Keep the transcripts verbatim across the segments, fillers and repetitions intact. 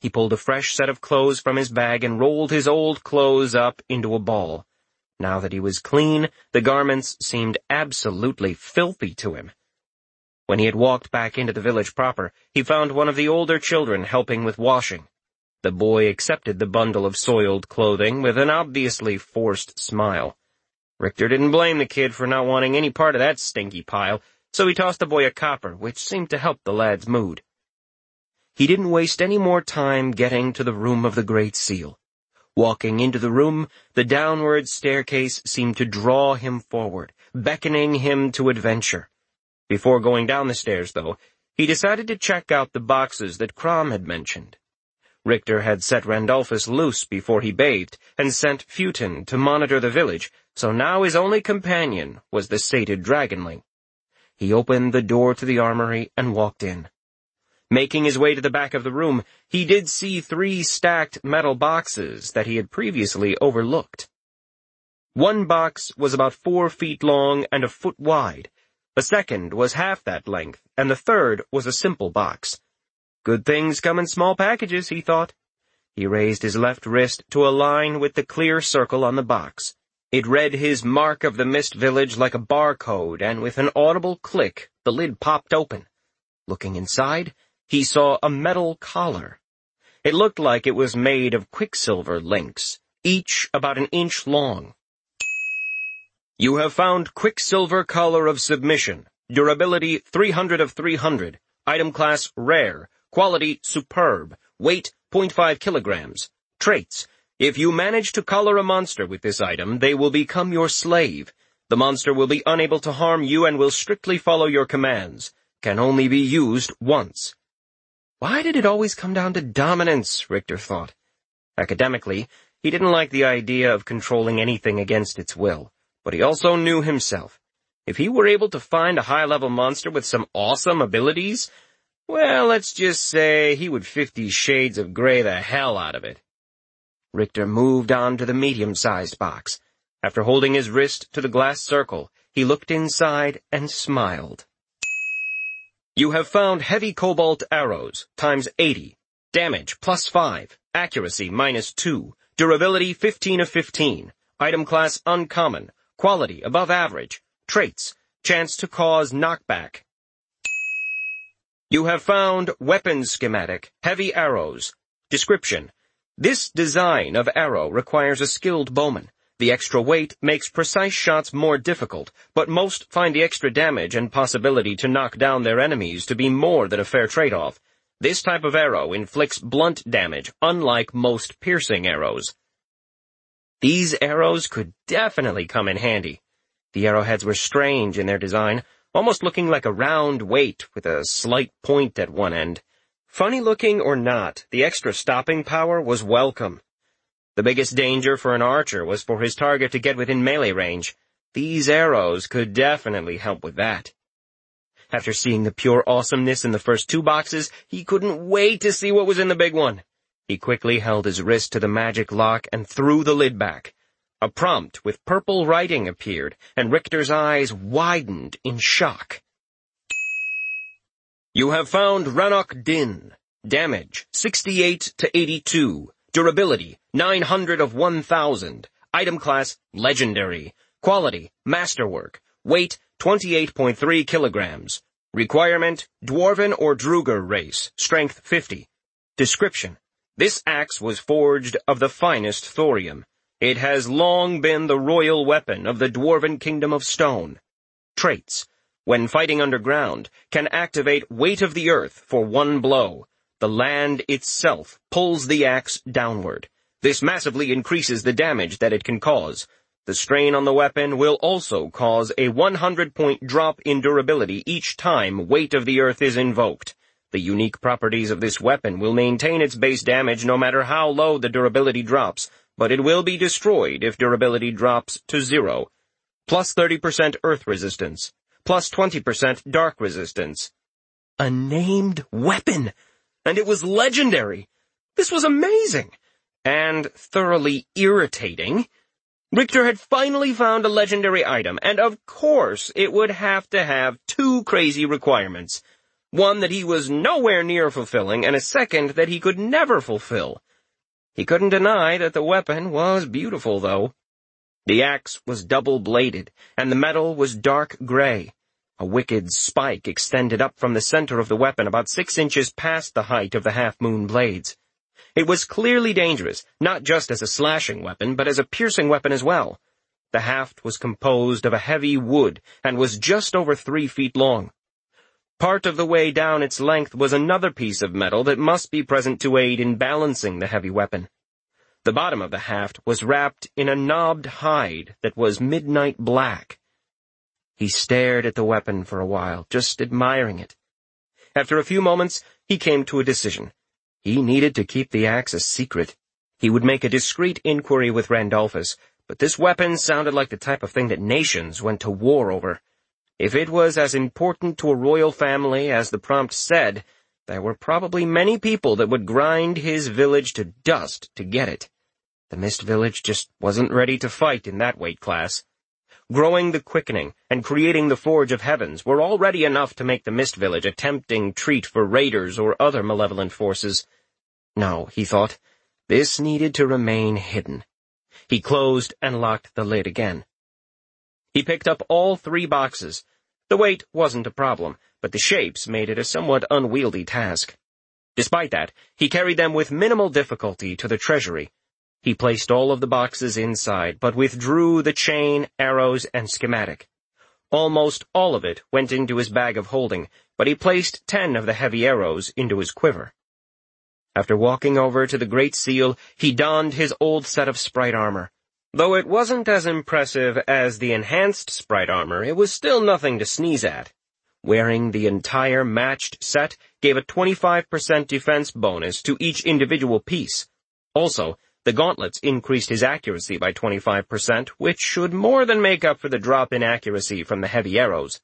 He pulled a fresh set of clothes from his bag and rolled his old clothes up into a ball. Now that he was clean, the garments seemed absolutely filthy to him. When he had walked back into the village proper, he found one of the older children helping with washing. The boy accepted the bundle of soiled clothing with an obviously forced smile. Richter didn't blame the kid for not wanting any part of that stinky pile, so he tossed the boy a copper, which seemed to help the lad's mood. He didn't waste any more time getting to the room of the Great Seal. Walking into the room, the downward staircase seemed to draw him forward, beckoning him to adventure. Before going down the stairs, though, he decided to check out the boxes that Crom had mentioned. Richter had set Randolphus loose before he bathed, and sent Futon to monitor the village, so now his only companion was the sated dragonling. He opened the door to the armory and walked in. Making his way to the back of the room, he did see three stacked metal boxes that he had previously overlooked. One box was about four feet long and a foot wide. The second was half that length, and the third was a simple box. Good things come in small packages, he thought. He raised his left wrist to align with the clear circle on the box. It read his mark of the Mist Village like a barcode, and with an audible click, the lid popped open. Looking inside, he saw a metal collar. It looked like it was made of quicksilver links, each about an inch long. You have found Quicksilver Collar of Submission. Durability three hundred of three hundred. Item class rare. Quality superb. Weight zero point five kilograms. Traits. If you manage to collar a monster with this item, they will become your slave. The monster will be unable to harm you and will strictly follow your commands. Can only be used once. Why did it always come down to dominance, Richter thought. Academically, he didn't like the idea of controlling anything against its will, but he also knew himself. If he were able to find a high-level monster with some awesome abilities, well, let's just say he would Fifty Shades of Grey the hell out of it. Richter moved on to the medium-sized box. After holding his wrist to the glass circle, he looked inside and smiled. You have found heavy cobalt arrows, times eighty. Damage, plus five. Accuracy, minus two. Durability, fifteen of fifteen. Item class, uncommon. Quality, above average. Traits, chance to cause knockback. You have found weapons schematic, heavy arrows. Description. This design of arrow requires a skilled bowman. The extra weight makes precise shots more difficult, but most find the extra damage and possibility to knock down their enemies to be more than a fair trade-off. This type of arrow inflicts blunt damage, unlike most piercing arrows. These arrows could definitely come in handy. The arrowheads were strange in their design, almost looking like a round weight with a slight point at one end. Funny-looking or not, the extra stopping power was welcome. The biggest danger for an archer was for his target to get within melee range. These arrows could definitely help with that. After seeing the pure awesomeness in the first two boxes, he couldn't wait to see what was in the big one. He quickly held his wrist to the magic lock and threw the lid back. A prompt with purple writing appeared, and Richter's eyes widened in shock. You have found Rannoch Din. Damage, sixty-eight to eighty-two. Durability, nine hundred of one thousand. Item class, legendary. Quality, masterwork. Weight, twenty-eight point three kilograms. Requirement, Dwarven or Druger race. Strength, fifty. Description. This axe was forged of the finest thorium. It has long been the royal weapon of the Dwarven Kingdom of Stone. Traits. When fighting underground, can activate Weight of the Earth for one blow. The land itself pulls the axe downward. This massively increases the damage that it can cause. The strain on the weapon will also cause a one hundred point drop in durability each time Weight of the Earth is invoked. The unique properties of this weapon will maintain its base damage no matter how low the durability drops, but it will be destroyed if durability drops to zero. Plus thirty percent earth resistance. Plus twenty percent dark resistance. A named weapon! And it was legendary! This was amazing! And thoroughly irritating. Richter had finally found a legendary item, and of course it would have to have two crazy requirements. one that he was nowhere near fulfilling, and a second that he could never fulfill. He couldn't deny that the weapon was beautiful, though. The axe was double-bladed, and the metal was dark gray. A wicked spike extended up from the center of the weapon about six inches past the height of the half-moon blades. It was clearly dangerous, not just as a slashing weapon, but as a piercing weapon as well. The haft was composed of a heavy wood and was just over three feet long. Part of the way down its length was another piece of metal that must be present to aid in balancing the heavy weapon. The bottom of the haft was wrapped in a knobbed hide that was midnight black. He stared at the weapon for a while, just admiring it. After a few moments, he came to a decision. He needed to keep the axe a secret. He would make a discreet inquiry with Randolphus, but this weapon sounded like the type of thing that nations went to war over. If it was as important to a royal family as the prompt said, there were probably many people that would grind his village to dust to get it. The Mist Village just wasn't ready to fight in that weight class. Growing the Quickening and creating the Forge of Heavens were already enough to make the Mist Village a tempting treat for raiders or other malevolent forces. No, he thought, this needed to remain hidden. He closed and locked the lid again. He picked up all three boxes. The weight wasn't a problem, but the shapes made it a somewhat unwieldy task. Despite that, he carried them with minimal difficulty to the treasury. He placed all of the boxes inside, but withdrew the chain, arrows, and schematic. Almost all of it went into his bag of holding, but he placed ten of the heavy arrows into his quiver. After walking over to the Great Seal, he donned his old set of sprite armor. Though it wasn't as impressive as the enhanced sprite armor, it was still nothing to sneeze at. Wearing the entire matched set gave a twenty-five percent defense bonus to each individual piece. Also, the gauntlets increased his accuracy by twenty-five percent, which should more than make up for the drop in accuracy from the heavy arrows.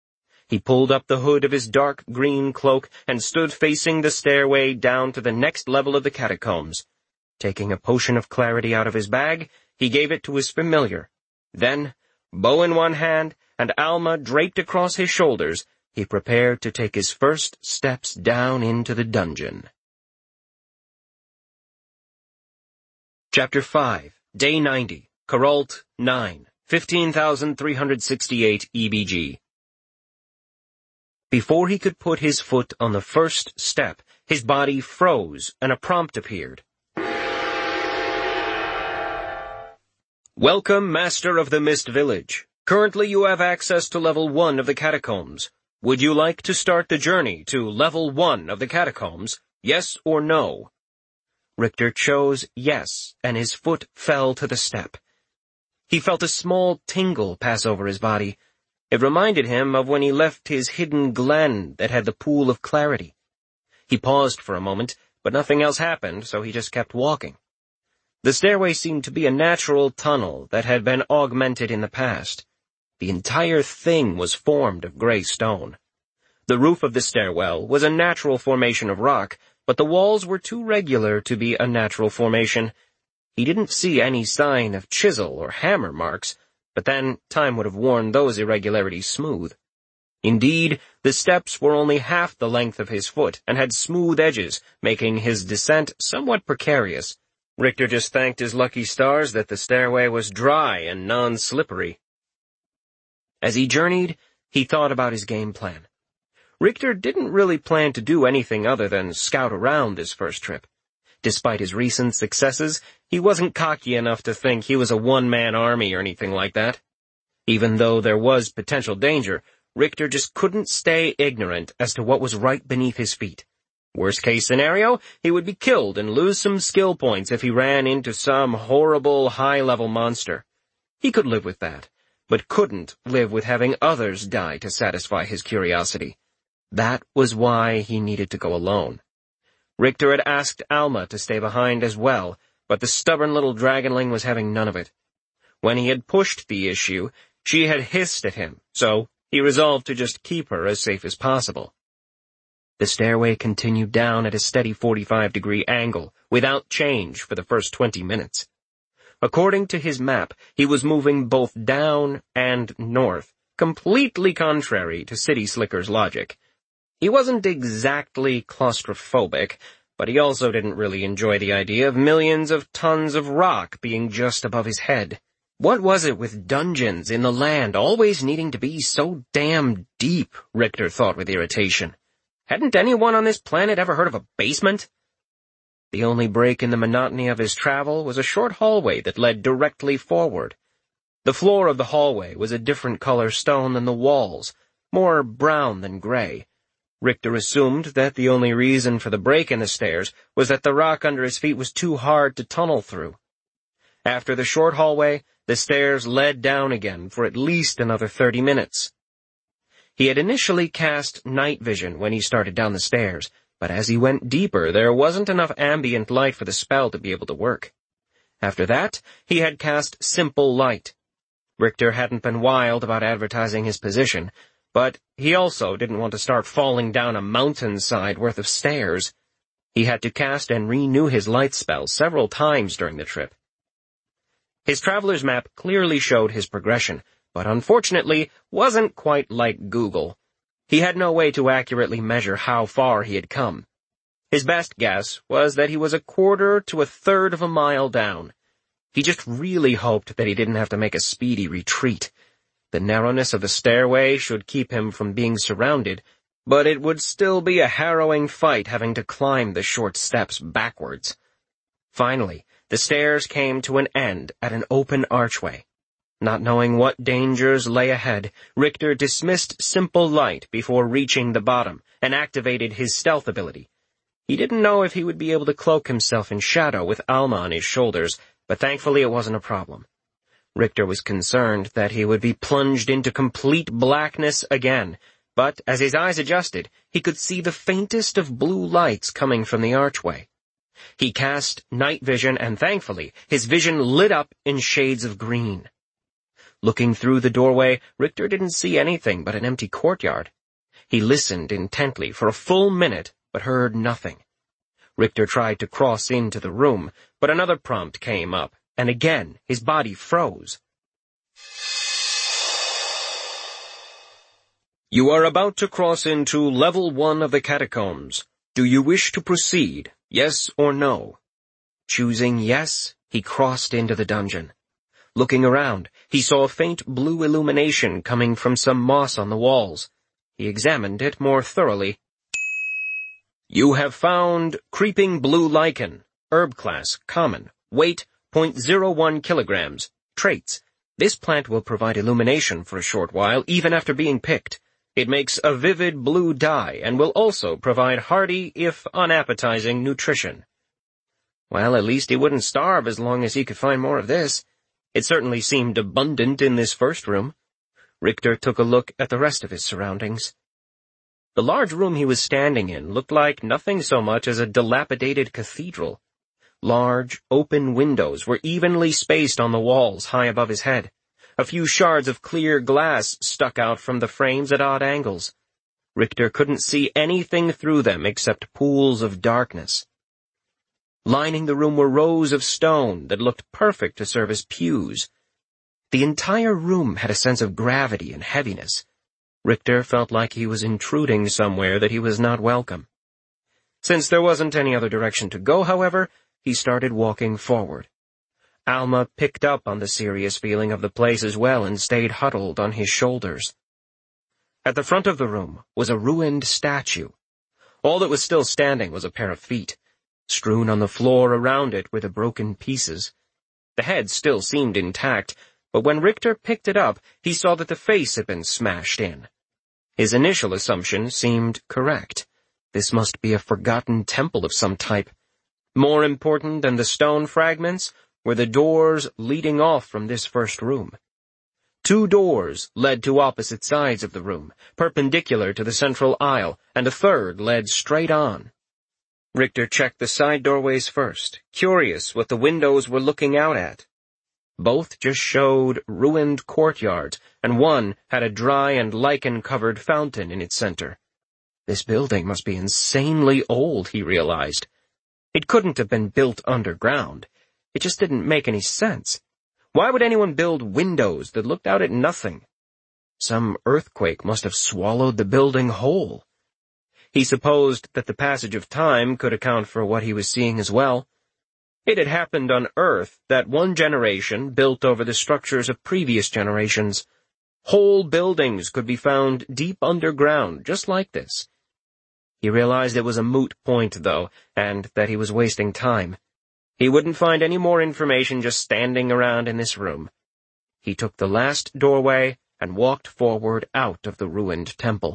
He pulled up the hood of his dark green cloak and stood facing the stairway down to the next level of the catacombs. Taking a potion of clarity out of his bag, he gave it to his familiar. Then, bow in one hand and Alma draped across his shoulders, he prepared to take his first steps down into the dungeon. Chapter five, Day ninety, Coralt nine, fifteen thousand three hundred sixty-eight E B G. Before he could put his foot on the first step, his body froze and a prompt appeared. Welcome, Master of the Mist Village. Currently you have access to level one of the catacombs. Would you like to start the journey to level one of the catacombs? Yes or no? Richter chose yes, and his foot fell to the step. He felt a small tingle pass over his body. It reminded him of when he left his hidden glen that had the pool of clarity. He paused for a moment, but nothing else happened, so he just kept walking. The stairway seemed to be a natural tunnel that had been augmented in the past. The entire thing was formed of gray stone. The roof of the stairwell was a natural formation of rock, but the walls were too regular to be a natural formation. He didn't see any sign of chisel or hammer marks, but then time would have worn those irregularities smooth. Indeed, the steps were only half the length of his foot and had smooth edges, making his descent somewhat precarious. Richter just thanked his lucky stars that the stairway was dry and non-slippery. As he journeyed, he thought about his game plan. Richter didn't really plan to do anything other than scout around this first trip. Despite his recent successes, he wasn't cocky enough to think he was a one-man army or anything like that. Even though there was potential danger, Richter just couldn't stay ignorant as to what was right beneath his feet. Worst-case scenario, he would be killed and lose some skill points if he ran into some horrible high-level monster. He could live with that, but couldn't live with having others die to satisfy his curiosity. That was why he needed to go alone. Richter had asked Alma to stay behind as well, but the stubborn little dragonling was having none of it. When he had pushed the issue, she had hissed at him, so he resolved to just keep her as safe as possible. The stairway continued down at a steady forty-five degree angle, without change for the first twenty minutes. According to his map, he was moving both down and north, completely contrary to City Slicker's logic. He wasn't exactly claustrophobic, but he also didn't really enjoy the idea of millions of tons of rock being just above his head. What was it with dungeons in the land always needing to be so damn deep, Richter thought with irritation. Hadn't anyone on this planet ever heard of a basement? The only break in the monotony of his travel was a short hallway that led directly forward. The floor of the hallway was a different color stone than the walls, more brown than gray. Richter assumed that the only reason for the break in the stairs was that the rock under his feet was too hard to tunnel through. After the short hallway, the stairs led down again for at least another thirty minutes. He had initially cast night vision when he started down the stairs, but as he went deeper, there wasn't enough ambient light for the spell to be able to work. After that, he had cast simple light. Richter hadn't been wild about advertising his position, but he also didn't want to start falling down a mountainside worth of stairs. He had to cast and renew his light spell several times during the trip. His traveler's map clearly showed his progression, but unfortunately wasn't quite like Google. He had no way to accurately measure how far he had come. His best guess was that he was a quarter to a third of a mile down. He just really hoped that he didn't have to make a speedy retreat. The narrowness of the stairway should keep him from being surrounded, but it would still be a harrowing fight having to climb the short steps backwards. Finally, the stairs came to an end at an open archway. Not knowing what dangers lay ahead, Richter dismissed simple light before reaching the bottom and activated his stealth ability. He didn't know if he would be able to cloak himself in shadow with Alma on his shoulders, but thankfully it wasn't a problem. Richter was concerned that he would be plunged into complete blackness again, but as his eyes adjusted, he could see the faintest of blue lights coming from the archway. He cast night vision, and thankfully, his vision lit up in shades of green. Looking through the doorway, Richter didn't see anything but an empty courtyard. He listened intently for a full minute, but heard nothing. Richter tried to cross into the room, but another prompt came up, and again his body froze. You are about to cross into level one of the catacombs. Do you wish to proceed, yes or no? Choosing yes, he crossed into the dungeon. Looking around, he saw a faint blue illumination coming from some moss on the walls. He examined it more thoroughly. You have found creeping blue lichen, herb class, common, weight, zero point zero one kilograms, traits. This plant will provide illumination for a short while, even after being picked. It makes a vivid blue dye and will also provide hearty, if unappetizing, nutrition. Well, at least he wouldn't starve as long as he could find more of this. It certainly seemed abundant in this first room. Richter took a look at the rest of his surroundings. The large room he was standing in looked like nothing so much as a dilapidated cathedral. Large, open windows were evenly spaced on the walls high above his head. A few shards of clear glass stuck out from the frames at odd angles. Richter couldn't see anything through them except pools of darkness. Lining the room were rows of stone that looked perfect to serve as pews. The entire room had a sense of gravity and heaviness. Richter felt like he was intruding somewhere that he was not welcome. Since there wasn't any other direction to go, however, he started walking forward. Alma picked up on the serious feeling of the place as well and stayed huddled on his shoulders. At the front of the room was a ruined statue. All that was still standing was a pair of feet. Strewn on the floor around it were the broken pieces. The head still seemed intact, but when Richter picked it up, he saw that the face had been smashed in. His initial assumption seemed correct. This must be a forgotten temple of some type. More important than the stone fragments were the doors leading off from this first room. Two doors led to opposite sides of the room, perpendicular to the central aisle, and a third led straight on. Richter checked the side doorways first, curious what the windows were looking out at. Both just showed ruined courtyards, and one had a dry and lichen-covered fountain in its center. This building must be insanely old, he realized. It couldn't have been built underground. It just didn't make any sense. Why would anyone build windows that looked out at nothing? Some earthquake must have swallowed the building whole. He supposed that the passage of time could account for what he was seeing as well. It had happened on Earth that one generation built over the structures of previous generations. Whole buildings could be found deep underground, just like this. He realized it was a moot point, though, and that he was wasting time. He wouldn't find any more information just standing around in this room. He took the last doorway and walked forward out of the ruined temple.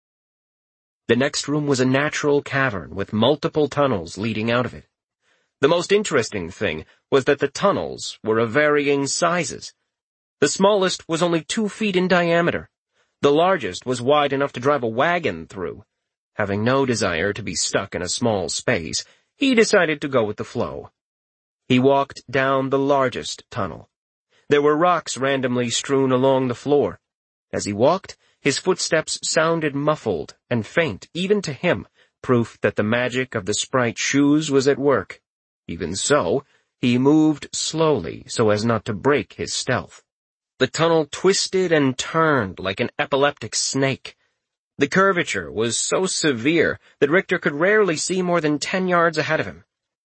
The next room was a natural cavern with multiple tunnels leading out of it. The most interesting thing was that the tunnels were of varying sizes. The smallest was only two feet in diameter. The largest was wide enough to drive a wagon through. Having no desire to be stuck in a small space, he decided to go with the flow. He walked down the largest tunnel. There were rocks randomly strewn along the floor. As he walked, his footsteps sounded muffled and faint, even to him, proof that the magic of the sprite shoes was at work. Even so, he moved slowly so as not to break his stealth. The tunnel twisted and turned like an epileptic snake. The curvature was so severe that Richter could rarely see more than ten yards ahead of him.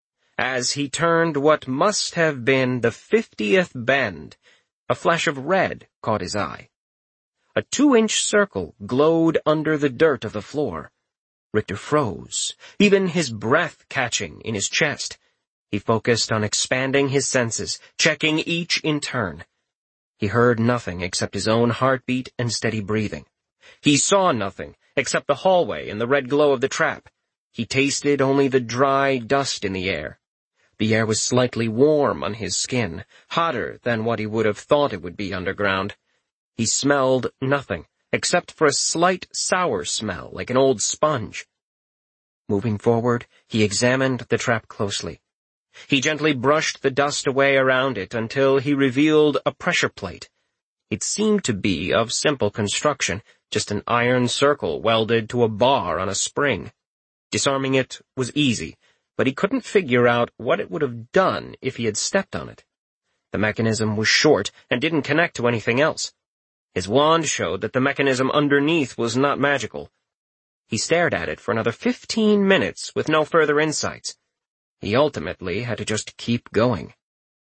As he turned what must have been the fiftieth bend, a flash of red caught his eye. A two-inch circle glowed under the dirt of the floor. Richter froze, even his breath catching in his chest. He focused on expanding his senses, checking each in turn. He heard nothing except his own heartbeat and steady breathing. He saw nothing except the hallway and the red glow of the trap. He tasted only the dry dust in the air. The air was slightly warm on his skin, hotter than what he would have thought it would be underground. He smelled nothing, except for a slight sour smell like an old sponge. Moving forward, he examined the trap closely. He gently brushed the dust away around it until he revealed a pressure plate. It seemed to be of simple construction, just an iron circle welded to a bar on a spring. Disarming it was easy, but he couldn't figure out what it would have done if he had stepped on it. The mechanism was short and didn't connect to anything else. His wand showed that the mechanism underneath was not magical. He stared at it for another fifteen minutes with no further insights. He ultimately had to just keep going.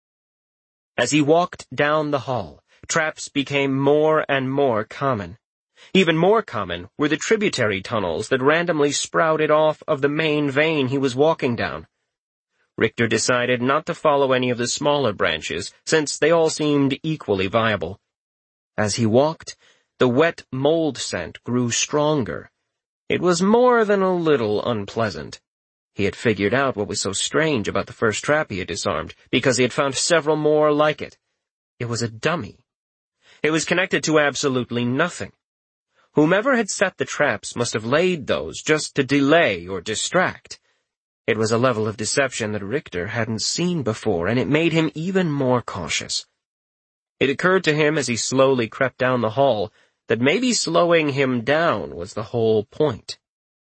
As he walked down the hall, traps became more and more common. Even more common were the tributary tunnels that randomly sprouted off of the main vein he was walking down. Richter decided not to follow any of the smaller branches, since they all seemed equally viable. As he walked, the wet mold scent grew stronger. It was more than a little unpleasant. He had figured out what was so strange about the first trap he had disarmed, because he had found several more like it. It was a dummy. It was connected to absolutely nothing. Whomever had set the traps must have laid those just to delay or distract. It was a level of deception that Richter hadn't seen before, and it made him even more cautious. It occurred to him as he slowly crept down the hall that maybe slowing him down was the whole point.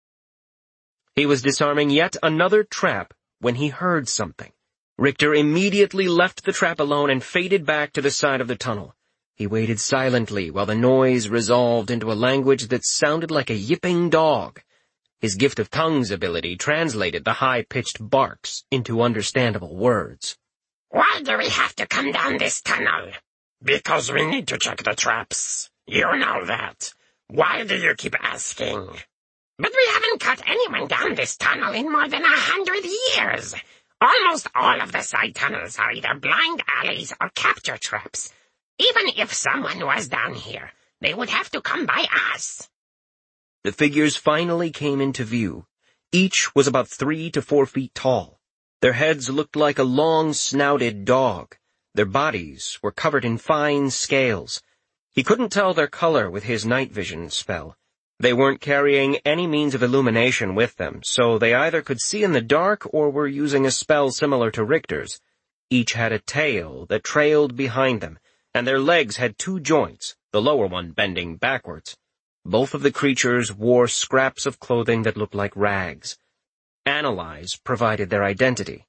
He was disarming yet another trap when he heard something. Richter immediately left the trap alone and faded back to the side of the tunnel. He waited silently while the noise resolved into a language that sounded like a yipping dog. His gift of tongues ability translated the high-pitched barks into understandable words. Why do we have to come down this tunnel? Because we need to check the traps. You know that. Why do you keep asking? But we haven't cut anyone down this tunnel in more than a hundred years. Almost all of the side tunnels are either blind alleys or capture traps. Even if someone was down here, they would have to come by us. The figures finally came into view. Each was about three to four feet tall. Their heads looked like a long-snouted dog. Their bodies were covered in fine scales. He couldn't tell their color with his night vision spell. They weren't carrying any means of illumination with them, so they either could see in the dark or were using a spell similar to Richter's. Each had a tail that trailed behind them, and their legs had two joints, the lower one bending backwards. Both of the creatures wore scraps of clothing that looked like rags. Analyze provided their identity.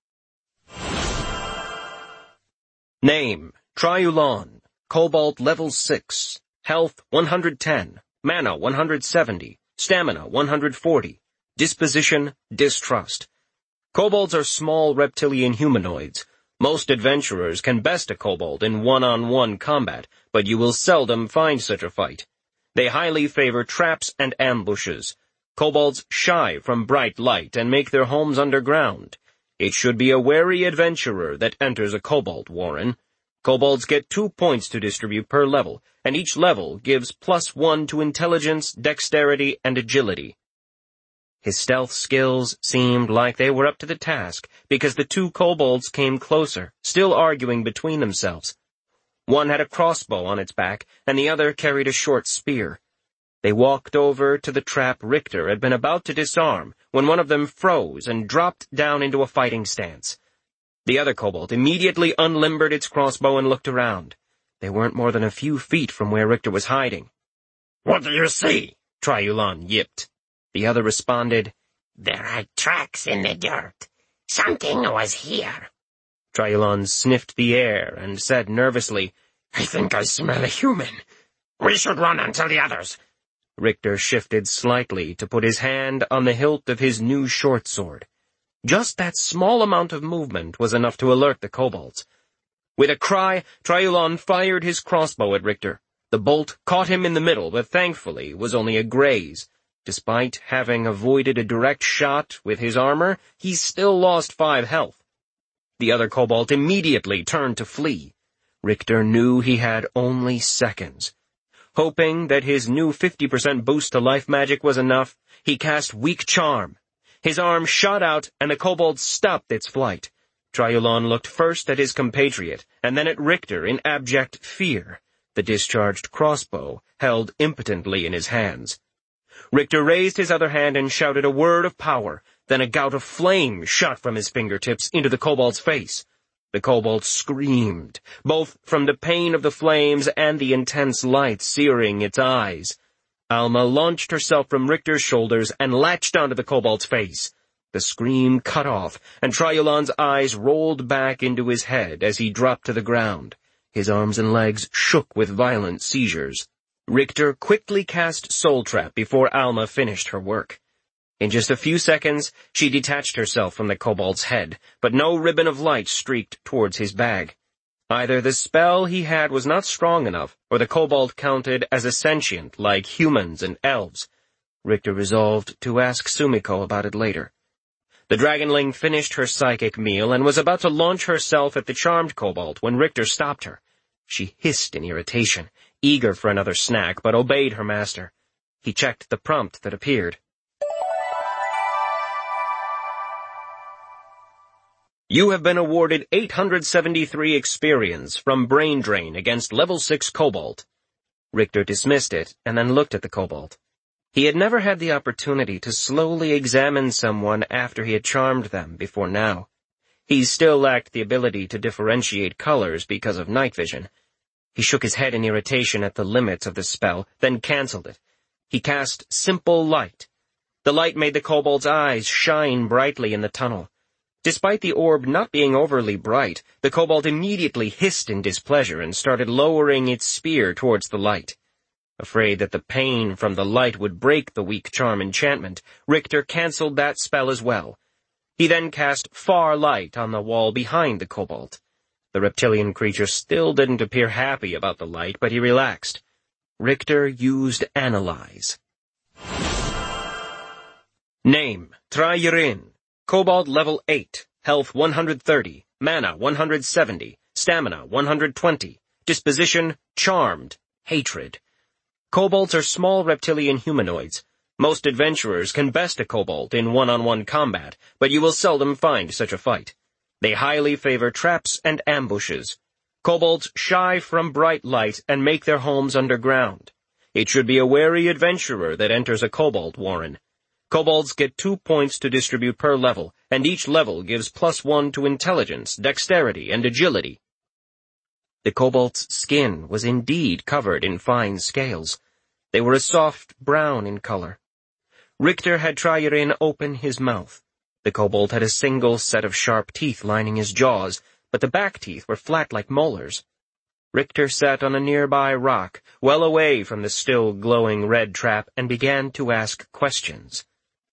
Name, Triulon, Cobalt level six, Health one hundred ten, Mana one hundred seventy, Stamina one hundred forty, Disposition, distrust. Kobolds are small reptilian humanoids. Most adventurers can best a kobold in one-on-one combat, but you will seldom find such a fight. They highly favor traps and ambushes. Kobolds shy from bright light and make their homes underground. It should be a wary adventurer that enters a kobold warren. Kobolds get two points to distribute per level, and each level gives plus one to intelligence, dexterity, and agility. His stealth skills seemed like they were up to the task, because the two kobolds came closer, still arguing between themselves. One had a crossbow on its back, and the other carried a short spear. They walked over to the trap Richter had been about to disarm, when one of them froze and dropped down into a fighting stance. The other kobold immediately unlimbered its crossbow and looked around. They weren't more than a few feet from where Richter was hiding. "What do you see?" Triulon yipped. The other responded, "There are tracks in the dirt. Something was here." Triulon sniffed the air and said nervously, "I think I smell a human. We should run until the others." Richter shifted slightly to put his hand on the hilt of his new short sword. Just that small amount of movement was enough to alert the kobolds. With a cry, Triulon fired his crossbow at Richter. The bolt caught him in the middle, but thankfully was only a graze. Despite having avoided a direct shot with his armor, he still lost five health. The other kobold immediately turned to flee. Richter knew he had only seconds. Hoping that his new fifty percent boost to life magic was enough, he cast Weak Charm. His arm shot out, and the kobold stopped its flight. Triulon looked first at his compatriot, and then at Richter in abject fear, the discharged crossbow held impotently in his hands. Richter raised his other hand and shouted a word of power, then a gout of flame shot from his fingertips into the kobold's face. The kobold screamed, both from the pain of the flames and the intense light searing its eyes. Alma launched herself from Richter's shoulders and latched onto the kobold's face. The scream cut off, and Triulon's eyes rolled back into his head as he dropped to the ground. His arms and legs shook with violent seizures. Richter quickly cast Soul Trap before Alma finished her work. In just a few seconds, she detached herself from the kobold's head, but no ribbon of light streaked towards his bag. Either the spell he had was not strong enough, or the kobold counted as a sentient like humans and elves. Richter resolved to ask Sumiko about it later. The dragonling finished her psychic meal and was about to launch herself at the charmed kobold when Richter stopped her. She hissed in irritation, eager for another snack, but obeyed her master. He checked the prompt that appeared. You have been awarded eight hundred seventy-three experience from Brain Drain against level six kobold. Richter dismissed it and then looked at the kobold. He had never had the opportunity to slowly examine someone after he had charmed them before now. He still lacked the ability to differentiate colors because of night vision. He shook his head in irritation at the limits of the spell, then cancelled it. He cast Simple Light. The light made the kobold's eyes shine brightly in the tunnel. Despite the orb not being overly bright, the kobold immediately hissed in displeasure and started lowering its spear towards the light. Afraid that the pain from the light would break the Weak Charm enchantment, Richter cancelled that spell as well. He then cast Far Light on the wall behind the kobold. The reptilian creature still didn't appear happy about the light, but he relaxed. Richter used Analyze. Name, Trayerin. Kobold level eight, health one hundred thirty, mana one hundred seventy, stamina one hundred twenty, disposition, charmed, hatred. Kobolds are small reptilian humanoids. Most adventurers can best a kobold in one-on-one combat, but you will seldom find such a fight. They highly favor traps and ambushes. Kobolds shy from bright light and make their homes underground. It should be a wary adventurer that enters a kobold warren. Kobolds get two points to distribute per level, and each level gives plus one to intelligence, dexterity, and agility. The kobold's skin was indeed covered in fine scales. They were a soft brown in color. Richter had Trayerin open his mouth. The kobold had a single set of sharp teeth lining his jaws, but the back teeth were flat like molars. Richter sat on a nearby rock, well away from the still glowing red trap, and began to ask questions.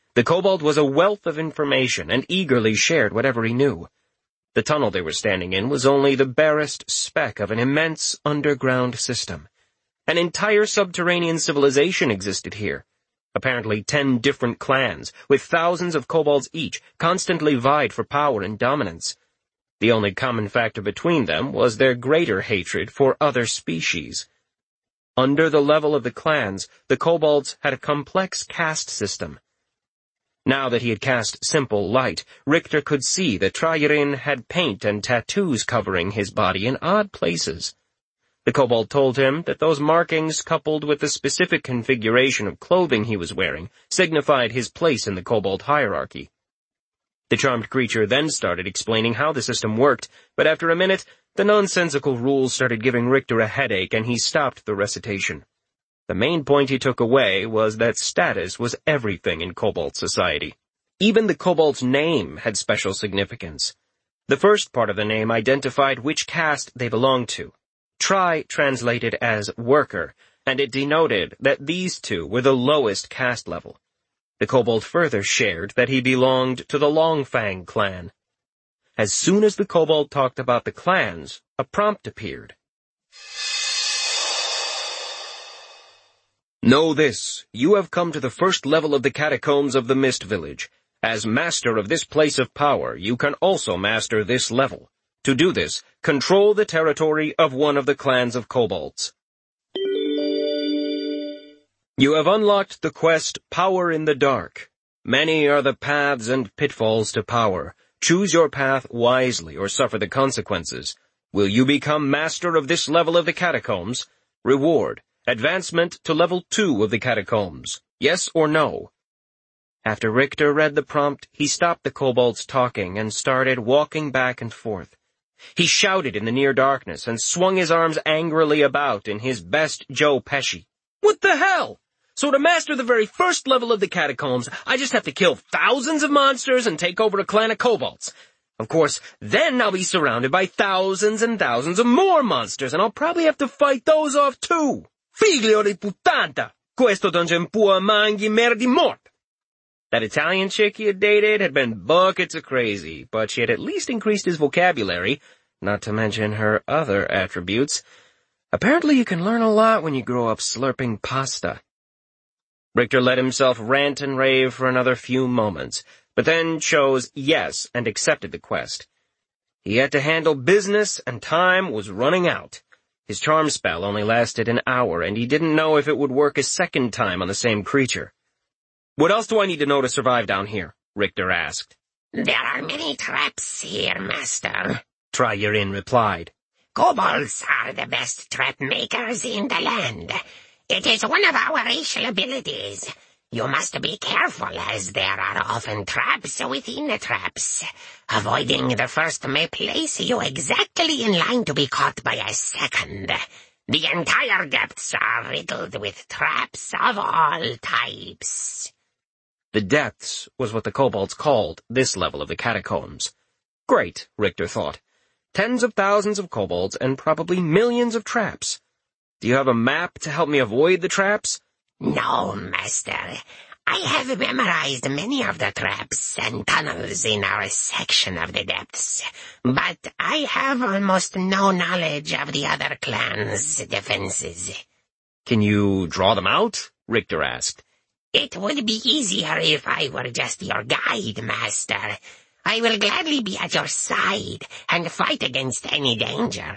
The kobold was a wealth of information and eagerly shared whatever he knew. The tunnel they were standing in was only the barest speck of an immense underground system. An entire subterranean civilization existed here. Apparently ten different clans, with thousands of kobolds each, constantly vied for power and dominance. The only common factor between them was their greater hatred for other species. Under the level of the clans, the kobolds had a complex caste system. Now that he had cast Simple Light, Richter could see that Trayarin had paint and tattoos covering his body in odd places. The kobold told him that those markings, coupled with the specific configuration of clothing he was wearing, signified his place in the kobold hierarchy. The charmed creature then started explaining how the system worked, but after a minute, the nonsensical rules started giving Richter a headache and he stopped the recitation. The main point he took away was that status was everything in kobold society. Even the kobold's name had special significance. The first part of the name identified which caste they belonged to. Tri translated as worker, and it denoted that these two were the lowest caste level. The kobold further shared that he belonged to the Longfang clan. As soon as the kobold talked about the clans, a prompt appeared. Know this, you have come to the first level of the catacombs of the Mist Village. As master of this place of power, you can also master this level. To do this, control the territory of one of the clans of kobolds. You have unlocked the quest Power in the Dark. Many are the paths and pitfalls to power. Choose your path wisely or suffer the consequences. Will you become master of this level of the catacombs? Reward. Advancement to level two of the catacombs. Yes or no? After Richter read the prompt, he stopped the kobolds talking and started walking back and forth. He shouted in the near darkness and swung his arms angrily about in his best Joe Pesci. What the hell? So to master the very first level of the catacombs, I just have to kill thousands of monsters and take over a clan of kobolds. Of course, then I'll be surrounded by thousands and thousands of more monsters, and I'll probably have to fight those off too. Figlio di puttana! Questo non c'è può mangi merdi mort! That Italian chick he had dated had been buckets of crazy, but she had at least increased his vocabulary, not to mention her other attributes. Apparently you can learn a lot when you grow up slurping pasta. Richter let himself rant and rave for another few moments, but then chose yes and accepted the quest. He had to handle business, and time was running out. His charm spell only lasted an hour, and he didn't know if it would work a second time on the same creature. What else do I need to know to survive down here? Richter asked. There are many traps here, master, Trayarin replied. Kobolds are the best trap makers in the land. It is one of our racial abilities. You must be careful, as there are often traps within the traps. Avoiding the first may place you exactly in line to be caught by a second. The entire depths are riddled with traps of all types. The depths was what the kobolds called this level of the catacombs. Great, Richter thought. Tens of thousands of kobolds and probably millions of traps. Do you have a map to help me avoid the traps? No, master. I have memorized many of the traps and tunnels in our section of the depths, but I have almost no knowledge of the other clans' defenses. Can you draw them out? Richter asked. It would be easier if I were just your guide, master. I will gladly be at your side and fight against any danger.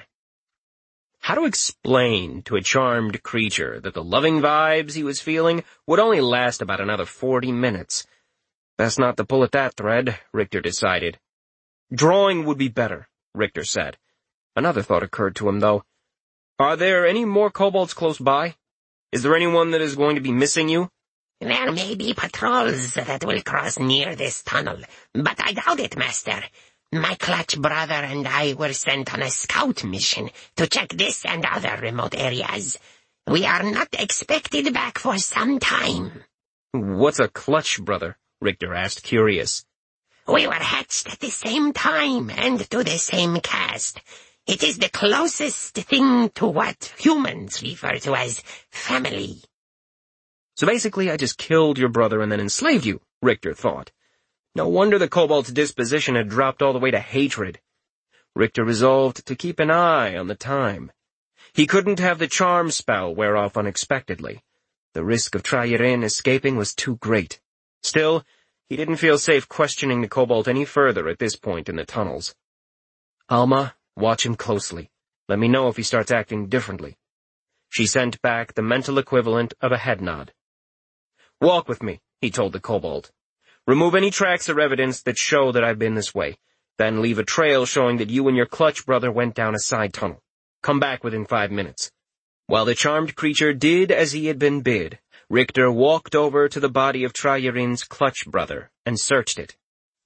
How to explain to a charmed creature that the loving vibes he was feeling would only last about another forty minutes? Best not to pull at that thread, Richter decided. Drawing would be better, Richter said. Another thought occurred to him, though. Are there any more kobolds close by? Is there anyone that is going to be missing you? There may be patrols that will cross near this tunnel, but I doubt it, master. My clutch brother and I were sent on a scout mission to check this and other remote areas. We are not expected back for some time. What's a clutch brother? Richter asked, curious. We were hatched at the same time and to the same caste. It is the closest thing to what humans refer to as family. So basically I just killed your brother and then enslaved you, Richter thought. No wonder the kobold's disposition had dropped all the way to hatred. Richter resolved to keep an eye on the time. He couldn't have the charm spell wear off unexpectedly. The risk of Trayarin escaping was too great. Still, he didn't feel safe questioning the kobold any further at this point in the tunnels. Alma, watch him closely. Let me know if he starts acting differently. She sent back the mental equivalent of a head nod. Walk with me, he told the kobold. Remove any tracks or evidence that show that I've been this way. Then leave a trail showing that you and your clutch brother went down a side tunnel. Come back within five minutes. While the charmed creature did as he had been bid, Richter walked over to the body of Trayarin's clutch brother and searched it.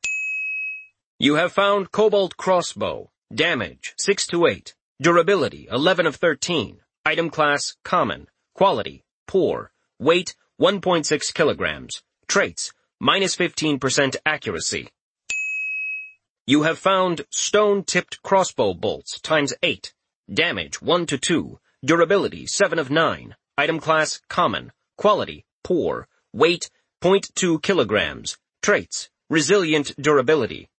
You have found Kobold Crossbow. Damage, six to eight. Durability, eleven of thirteen. Item class, common. Quality, poor. Weight, one point six kilograms. Traits, minus fifteen percent accuracy. You have found stone-tipped crossbow bolts, times eight. Damage, one to two. Durability, seven of nine. Item class, common. Quality, poor. Weight, zero point two kilograms. Traits, resilient durability.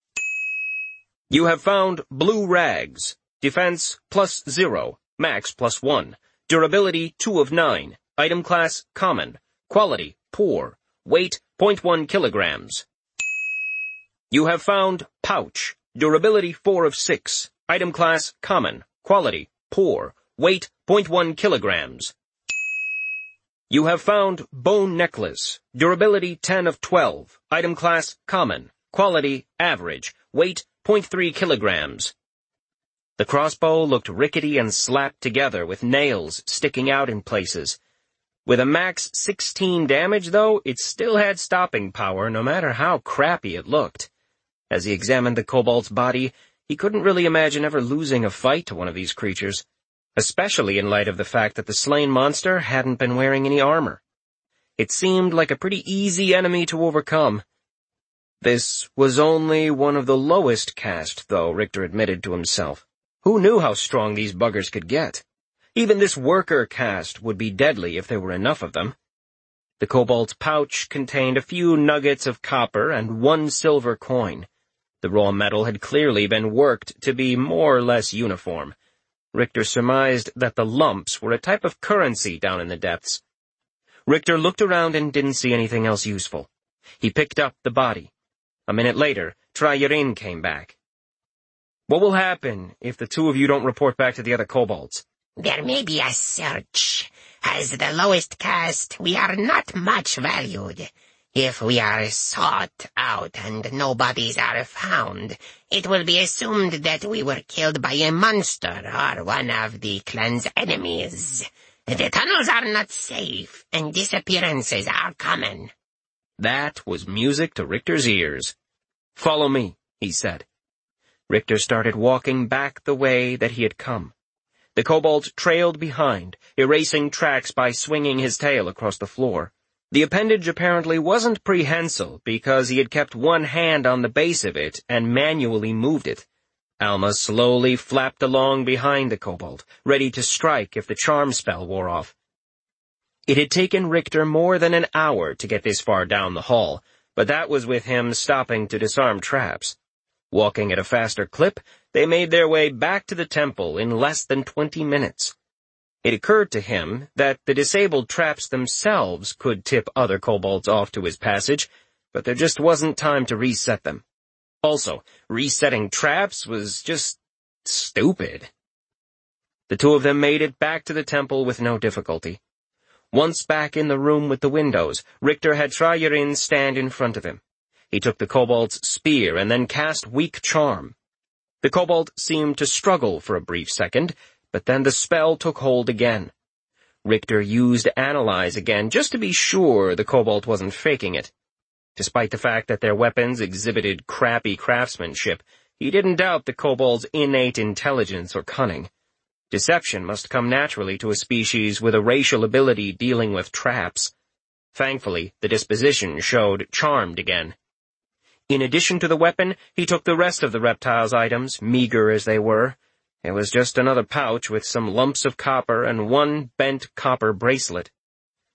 You have found blue rags. Defense, plus zero. Max, plus one. Durability, two of nine. Item class, common. Quality, poor. Weight, zero point one kilograms. You have found pouch. Durability, four of six. Item class, common. Quality, poor. Weight, zero point one kilograms. You have found bone necklace. Durability, ten of twelve. Item class, common. Quality, average. Weight, zero point three kilograms. The crossbow looked rickety and slapped together with nails sticking out in places. With a max sixteen damage, though, it still had stopping power no matter how crappy it looked. As he examined the kobold's body, he couldn't really imagine ever losing a fight to one of these creatures, especially in light of the fact that the slain monster hadn't been wearing any armor. It seemed like a pretty easy enemy to overcome. This was only one of the lowest caste, though, Richter admitted to himself. Who knew how strong these buggers could get? Even this worker caste would be deadly if there were enough of them. The kobold's pouch contained a few nuggets of copper and one silver coin. The raw metal had clearly been worked to be more or less uniform. Richter surmised that the lumps were a type of currency down in the depths. Richter looked around and didn't see anything else useful. He picked up the body. A minute later, Trayarin came back. What will happen if the two of you don't report back to the other kobolds? There may be a search. As the lowest caste, we are not much valued. If we are sought out and no bodies are found, it will be assumed that we were killed by a monster or one of the clan's enemies. The tunnels are not safe, and disappearances are common. That was music to Richter's ears. Follow me, he said. Richter started walking back the way that he had come. The kobold trailed behind, erasing tracks by swinging his tail across the floor. The appendage apparently wasn't prehensile because he had kept one hand on the base of it and manually moved it. Alma slowly flapped along behind the kobold, ready to strike if the charm spell wore off. It had taken Richter more than an hour to get this far down the hall, but that was with him stopping to disarm traps. Walking at a faster clip, they made their way back to the temple in less than twenty minutes. It occurred to him that the disabled traps themselves could tip other kobolds off to his passage, but there just wasn't time to reset them. Also, resetting traps was just stupid. The two of them made it back to the temple with no difficulty. Once back in the room with the windows, Richter had Trayarin stand in front of him. He took the kobold's spear and then cast Weak Charm. The kobold seemed to struggle for a brief second, but then the spell took hold again. Richter used Analyze again just to be sure the kobold wasn't faking it. Despite the fact that their weapons exhibited crappy craftsmanship, he didn't doubt the kobold's innate intelligence or cunning. Deception must come naturally to a species with a racial ability dealing with traps. Thankfully, the disposition showed charmed again. In addition to the weapon, he took the rest of the reptile's items, meager as they were. It was just another pouch with some lumps of copper and one bent copper bracelet.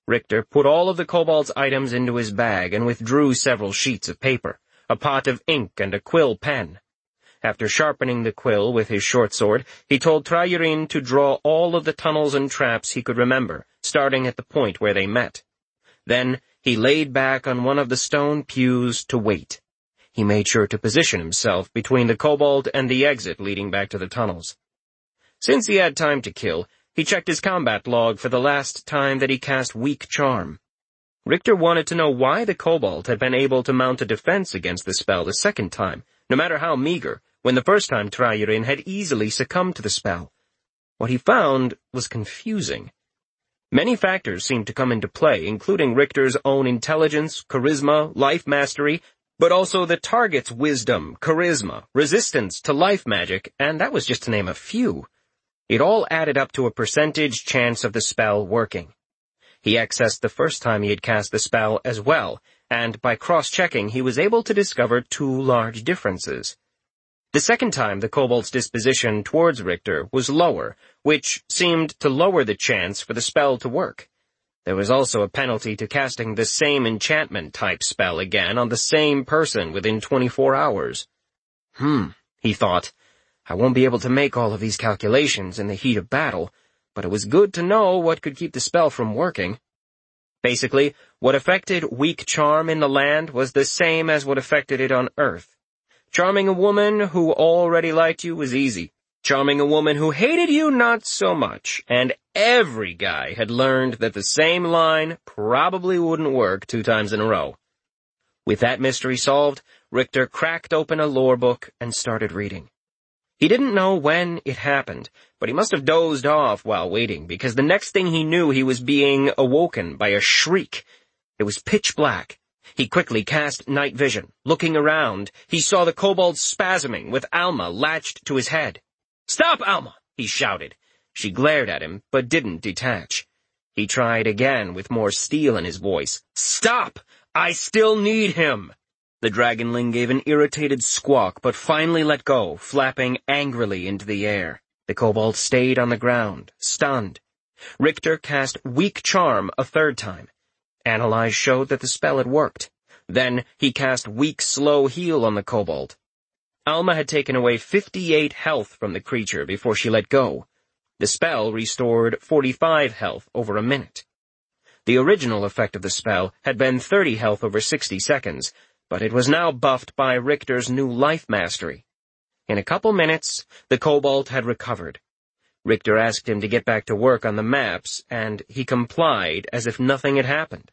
Richter put all of the kobold's items into his bag and withdrew several sheets of paper, a pot of ink and a quill pen. After sharpening the quill with his short sword, he told Trajurin to draw all of the tunnels and traps he could remember, starting at the point where they met. Then he laid back on one of the stone pews to wait. He made sure to position himself between the kobold and the exit leading back to the tunnels. Since he had time to kill, he checked his combat log for the last time that he cast Weak Charm. Richter wanted to know why the kobold had been able to mount a defense against the spell the second time, no matter how meager, when the first time Trajurin had easily succumbed to the spell. What he found was confusing. Many factors seemed to come into play, including Richter's own intelligence, charisma, life mastery, but also the target's wisdom, charisma, resistance to life magic, and that was just to name a few. It all added up to a percentage chance of the spell working. He accessed the first time he had cast the spell as well, and by cross-checking he was able to discover two large differences. The second time the kobold's disposition towards Richter was lower, which seemed to lower the chance for the spell to work. There was also a penalty to casting the same enchantment-type spell again on the same person within twenty-four hours. Hmm, he thought. I won't be able to make all of these calculations in the heat of battle, but it was good to know what could keep the spell from working. Basically, what affected Weak Charm in the land was the same as what affected it on Earth. Charming a woman who already liked you was easy. Charming a woman who hated you not so much, and every guy had learned that the same line probably wouldn't work two times in a row. With that mystery solved, Richter cracked open a lore book and started reading. He didn't know when it happened, but he must have dozed off while waiting, because the next thing he knew he was being awoken by a shriek. It was pitch black. He quickly cast night vision. Looking around, he saw the kobold spasming with Alma latched to his head. "Stop, Alma!" he shouted. She glared at him, but didn't detach. He tried again with more steel in his voice. "Stop! I still need him!" The dragonling gave an irritated squawk, but finally let go, flapping angrily into the air. The kobold stayed on the ground, stunned. Richter cast Weak Charm a third time. Analyze showed that the spell had worked. Then he cast Weak Slow Heal on the kobold. Alma had taken away fifty-eight health from the creature before she let go. The spell restored forty-five health over a minute. The original effect of the spell had been thirty health over sixty seconds, but it was now buffed by Richter's new life mastery. In a couple minutes, the kobold had recovered. Richter asked him to get back to work on the maps, and he complied as if nothing had happened.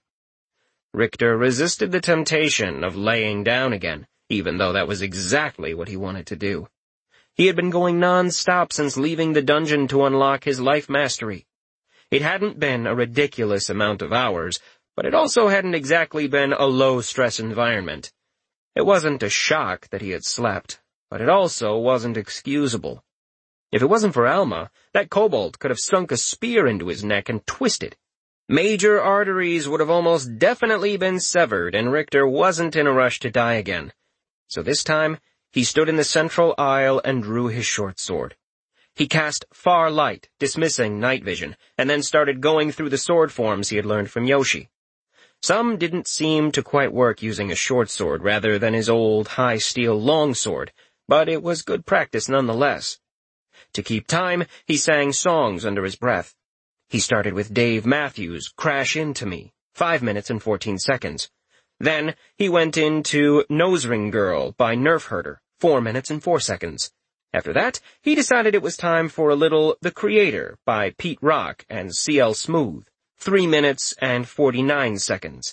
Richter resisted the temptation of laying down again, even though that was exactly what he wanted to do. He had been going non-stop since leaving the dungeon to unlock his life mastery. It hadn't been a ridiculous amount of hours, but it also hadn't exactly been a low-stress environment. It wasn't a shock that he had slept, but it also wasn't excusable. If it wasn't for Alma, that kobold could have sunk a spear into his neck and twisted. Major arteries would have almost definitely been severed, and Richter wasn't in a rush to die again. So this time, he stood in the central aisle and drew his short sword. He cast Far Light, dismissing night vision, and then started going through the sword forms he had learned from Yoshi. Some didn't seem to quite work using a short sword rather than his old high-steel longsword, but it was good practice nonetheless. To keep time, he sang songs under his breath. He started with Dave Matthews' Crash Into Me, five minutes and fourteen seconds. Then he went into Nose Ring Girl by Nerf Herder, four minutes and four seconds. After that, he decided it was time for a little The Creator by Pete Rock and C L Smooth, three minutes and forty-nine seconds.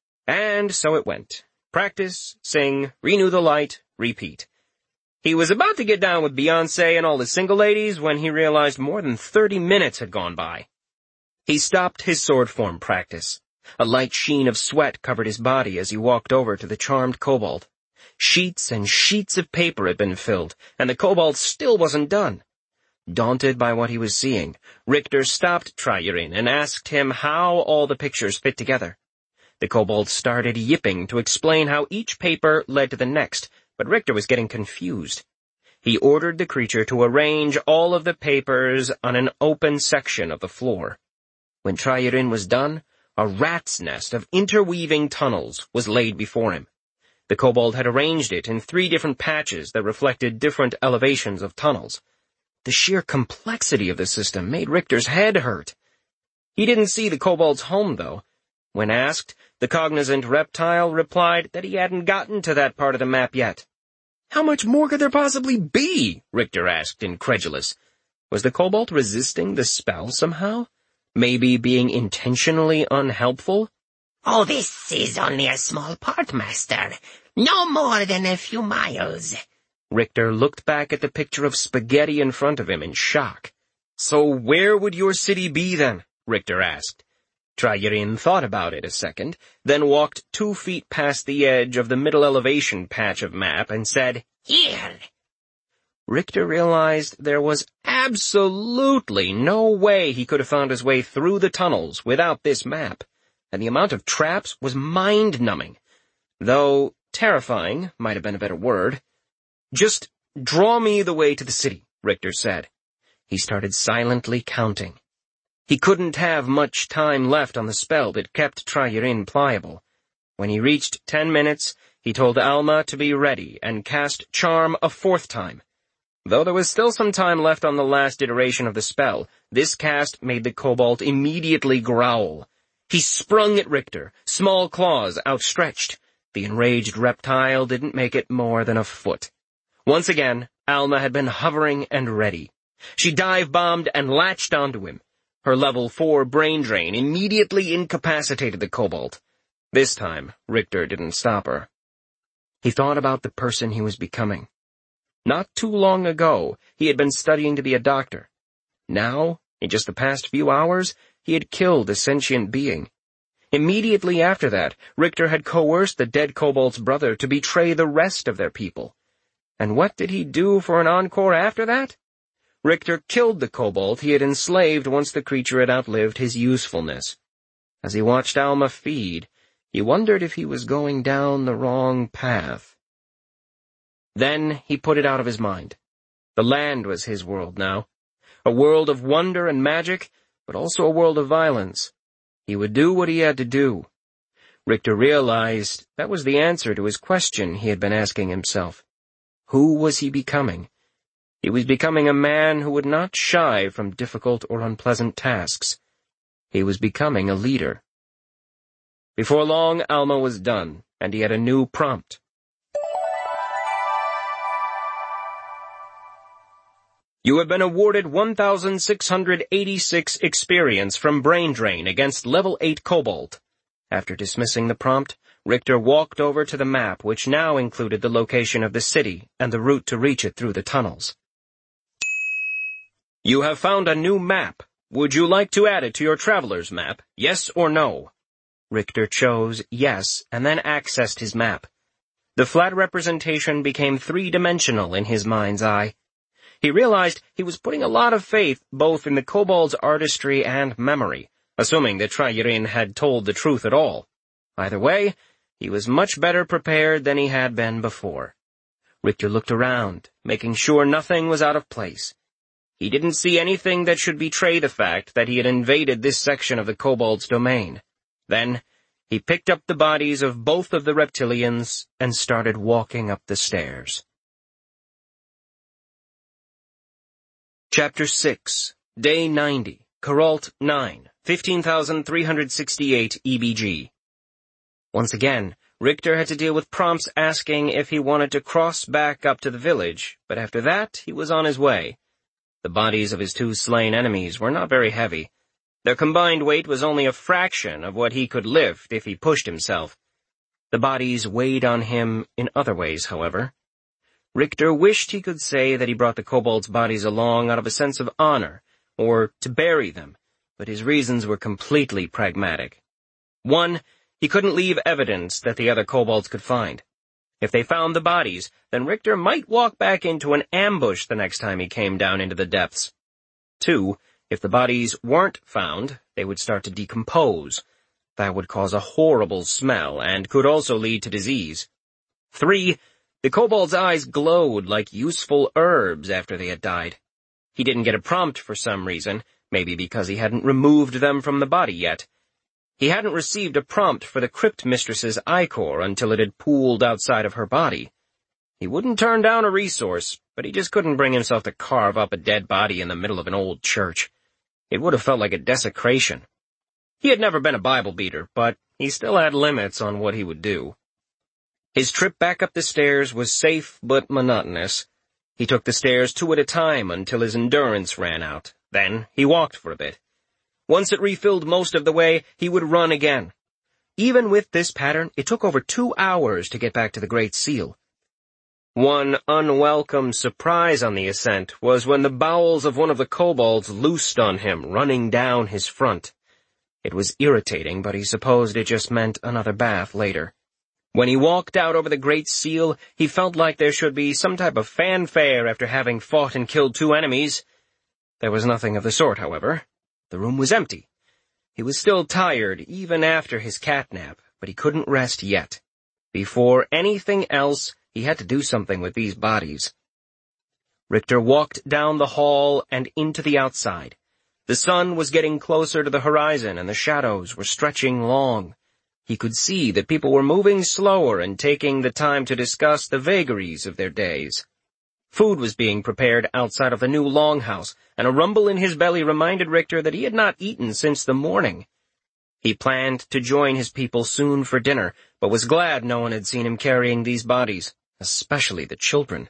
And so it went. Practice, sing, renew the light, repeat. He was about to get down with Beyoncé and all the single ladies when he realized more than thirty minutes had gone by. He stopped his sword form practice. A light sheen of sweat covered his body as he walked over to the charmed kobold. Sheets and sheets of paper had been filled, and the kobold still wasn't done. Daunted by what he was seeing, Richter stopped Trajurin and asked him how all the pictures fit together. The kobold started yipping to explain how each paper led to the next, but Richter was getting confused. He ordered the creature to arrange all of the papers on an open section of the floor. When Trajurin was done, A rat's nest of interweaving tunnels was laid before him. The kobold had arranged it in three different patches that reflected different elevations of tunnels. The sheer complexity of the system made Richter's head hurt. He didn't see the kobold's home, though. When asked, the cognizant reptile replied that he hadn't gotten to that part of the map yet. How much more could there possibly be? Richter asked, incredulous. Was the kobold resisting the spell somehow? Maybe being intentionally unhelpful? Oh, this is only a small part, Master. No more than a few miles. Richter looked back at the picture of spaghetti in front of him in shock. So where would your city be then? Richter asked. Trayarin thought about it a second, then walked two feet past the edge of the middle elevation patch of map and said, Here! Richter realized there was absolutely no way he could have found his way through the tunnels without this map, and the amount of traps was mind-numbing, though terrifying might have been a better word. Just draw me the way to the city, Richter said. He started silently counting. He couldn't have much time left on the spell that kept Trayarin pliable. When he reached ten minutes, he told Alma to be ready and cast Charm a fourth time. Though there was still some time left on the last iteration of the spell, this cast made the kobold immediately growl. He sprung at Richter, small claws outstretched. The enraged reptile didn't make it more than a foot. Once again, Alma had been hovering and ready. She dive-bombed and latched onto him. Her level four brain drain immediately incapacitated the kobold. This time, Richter didn't stop her. He thought about the person he was becoming. Not too long ago, he had been studying to be a doctor. Now, in just the past few hours, he had killed a sentient being. Immediately after that, Richter had coerced the dead kobold's brother to betray the rest of their people. And what did he do for an encore after that? Richter killed the kobold he had enslaved once the creature had outlived his usefulness. As he watched Alma feed, he wondered if he was going down the wrong path. Then he put it out of his mind. The land was his world now. A world of wonder and magic, but also a world of violence. He would do what he had to do. Richter realized that was the answer to his question he had been asking himself. Who was he becoming? He was becoming a man who would not shy from difficult or unpleasant tasks. He was becoming a leader. Before long, Alma was done, and he had a new prompt. You have been awarded one thousand six hundred eighty-six experience from Brain Drain against level eight Kobold. After dismissing the prompt, Richter walked over to the map, which now included the location of the city and the route to reach it through the tunnels. You have found a new map. Would you like to add it to your traveler's map, yes or no? Richter chose yes, and then accessed his map. The flat representation became three-dimensional in his mind's eye. He realized he was putting a lot of faith both in the kobold's artistry and memory, assuming that Trayarin had told the truth at all. Either way, he was much better prepared than he had been before. Richter looked around, making sure nothing was out of place. He didn't see anything that should betray the fact that he had invaded this section of the kobold's domain. Then, he picked up the bodies of both of the reptilians and started walking up the stairs. Chapter six, Day ninety, Coralt nine, fifteen thousand three hundred sixty-eight E B G. Once again, Richter had to deal with prompts asking if he wanted to cross back up to the village, but after that, he was on his way. The bodies of his two slain enemies were not very heavy. Their combined weight was only a fraction of what he could lift if he pushed himself. The bodies weighed on him in other ways, however. Richter wished he could say that he brought the kobold's bodies along out of a sense of honor, or to bury them, but his reasons were completely pragmatic. One, he couldn't leave evidence that the other kobolds could find. If they found the bodies, then Richter might walk back into an ambush the next time he came down into the depths. Two, if the bodies weren't found, they would start to decompose. That would cause a horrible smell and could also lead to disease. Three, the kobold's eyes glowed like useful herbs after they had died. He didn't get a prompt for some reason, maybe because he hadn't removed them from the body yet. He hadn't received a prompt for the crypt mistress's ichor until it had pooled outside of her body. He wouldn't turn down a resource, but he just couldn't bring himself to carve up a dead body in the middle of an old church. It would have felt like a desecration. He had never been a Bible beater, but he still had limits on what he would do. His trip back up the stairs was safe but monotonous. He took the stairs two at a time until his endurance ran out. Then he walked for a bit. Once it refilled most of the way, he would run again. Even with this pattern, it took over two hours to get back to the Great Seal. One unwelcome surprise on the ascent was when the bowels of one of the kobolds loosed on him, running down his front. It was irritating, but he supposed it just meant another bath later. When he walked out over the Great Seal, he felt like there should be some type of fanfare after having fought and killed two enemies. There was nothing of the sort, however. The room was empty. He was still tired, even after his catnap, but he couldn't rest yet. Before anything else, he had to do something with these bodies. Richter walked down the hall and into the outside. The sun was getting closer to the horizon, and the shadows were stretching long. He could see that people were moving slower and taking the time to discuss the vagaries of their days. Food was being prepared outside of the new longhouse, and a rumble in his belly reminded Richter that he had not eaten since the morning. He planned to join his people soon for dinner, but was glad no one had seen him carrying these bodies, especially the children.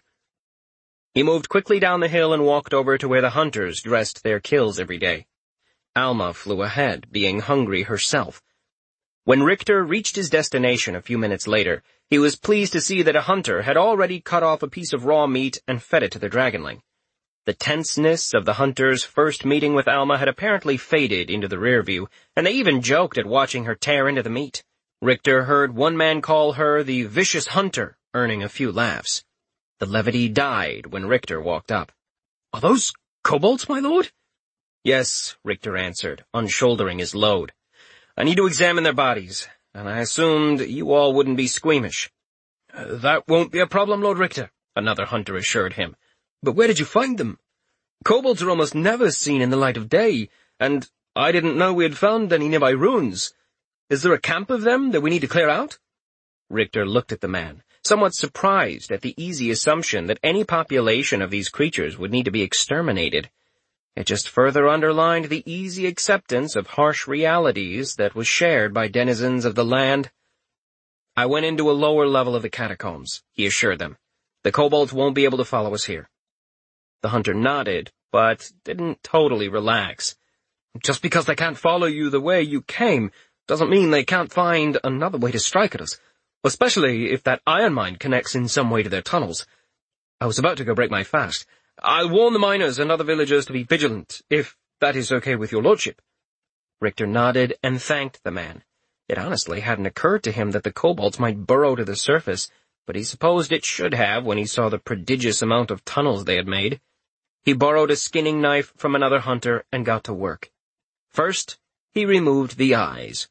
He moved quickly down the hill and walked over to where the hunters dressed their kills every day. Alma flew ahead, being hungry herself. When Richter reached his destination a few minutes later, he was pleased to see that a hunter had already cut off a piece of raw meat and fed it to the dragonling. The tenseness of the hunter's first meeting with Alma had apparently faded into the rear view, and they even joked at watching her tear into the meat. Richter heard one man call her the vicious hunter, earning a few laughs. The levity died when Richter walked up. "Are those kobolds, my lord?" "Yes," Richter answered, unshouldering his load. "I need to examine their bodies, and I assumed you all wouldn't be squeamish." Uh, "That won't be a problem, Lord Richter," another hunter assured him. "But where did you find them? Kobolds are almost never seen in the light of day, and I didn't know we had found any nearby ruins. Is there a camp of them that we need to clear out?" Richter looked at the man, somewhat surprised at the easy assumption that any population of these creatures would need to be exterminated. It just further underlined the easy acceptance of harsh realities that was shared by denizens of the land. "I went into a lower level of the catacombs," he assured them. "The kobolds won't be able to follow us here." The hunter nodded, but didn't totally relax. "Just because they can't follow you the way you came doesn't mean they can't find another way to strike at us, especially if that iron mine connects in some way to their tunnels. I was about to go break my fast. I'll warn the miners and other villagers to be vigilant, if that is okay with your lordship." Richter nodded and thanked the man. It honestly hadn't occurred to him that the kobolds might burrow to the surface, but he supposed it should have when he saw the prodigious amount of tunnels they had made. He borrowed a skinning knife from another hunter and got to work. First, he removed the eyes.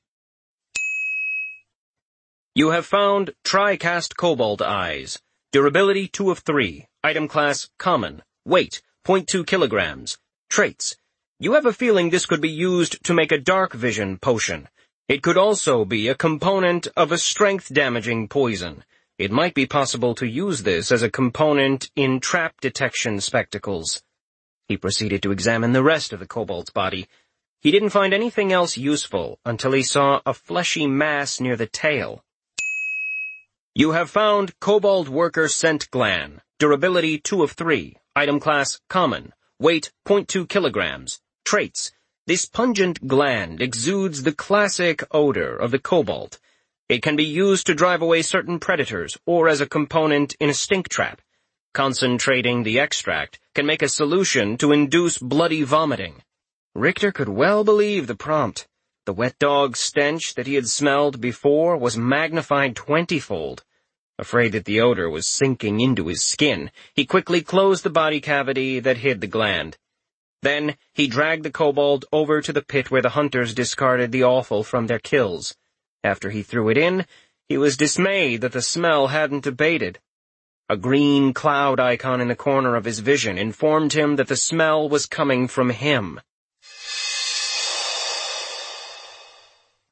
You have found Tri-Cast Kobold Eyes. Durability two of three. Item class Common. Weight zero point two kilograms. Traits. You have a feeling this could be used to make a dark vision potion. It could also be a component of a strength-damaging poison. It might be possible to use this as a component in trap detection spectacles. He proceeded to examine the rest of the kobold's body. He didn't find anything else useful until he saw a fleshy mass near the tail. You have found Kobold Worker Scent Gland. Durability two of three. Item class Common. Weight zero point two kilograms. Traits. This pungent gland exudes the classic odor of the kobold. It can be used to drive away certain predators or as a component in a stink trap. Concentrating the extract can make a solution to induce bloody vomiting. Richter could well believe the prompt. The wet dog stench that he had smelled before was magnified twentyfold. Afraid that the odor was sinking into his skin, he quickly closed the body cavity that hid the gland. Then he dragged the kobold over to the pit where the hunters discarded the offal from their kills. After he threw it in, he was dismayed that the smell hadn't abated. A green cloud icon in the corner of his vision informed him that the smell was coming from him.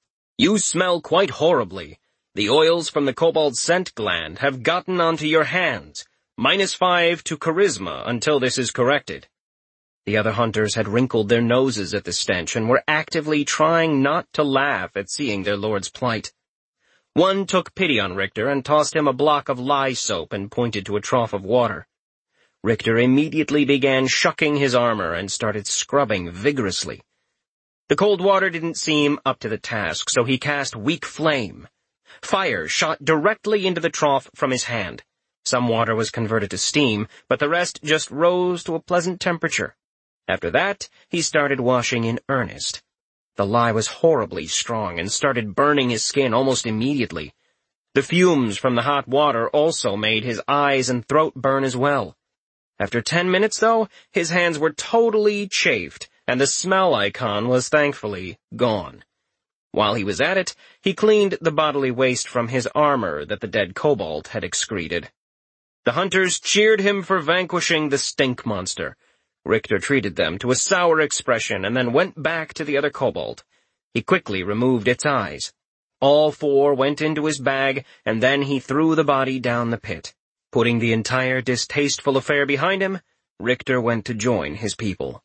"You smell quite horribly. The oils from the kobold scent gland have gotten onto your hands. Minus five to charisma until this is corrected." The other hunters had wrinkled their noses at the stench and were actively trying not to laugh at seeing their lord's plight. One took pity on Richter and tossed him a block of lye soap and pointed to a trough of water. Richter immediately began shucking his armor and started scrubbing vigorously. The cold water didn't seem up to the task, so he cast Weak Flame. Fire shot directly into the trough from his hand. Some water was converted to steam, but the rest just rose to a pleasant temperature. After that, he started washing in earnest. The lye was horribly strong and started burning his skin almost immediately. The fumes from the hot water also made his eyes and throat burn as well. After ten minutes, though, his hands were totally chafed, and the smell icon was thankfully gone. While he was at it, he cleaned the bodily waste from his armor that the dead kobold had excreted. The hunters cheered him for vanquishing the stink monster. Richter treated them to a sour expression and then went back to the other kobold. He quickly removed its eyes. All four went into his bag, and then he threw the body down the pit. Putting the entire distasteful affair behind him, Richter went to join his people.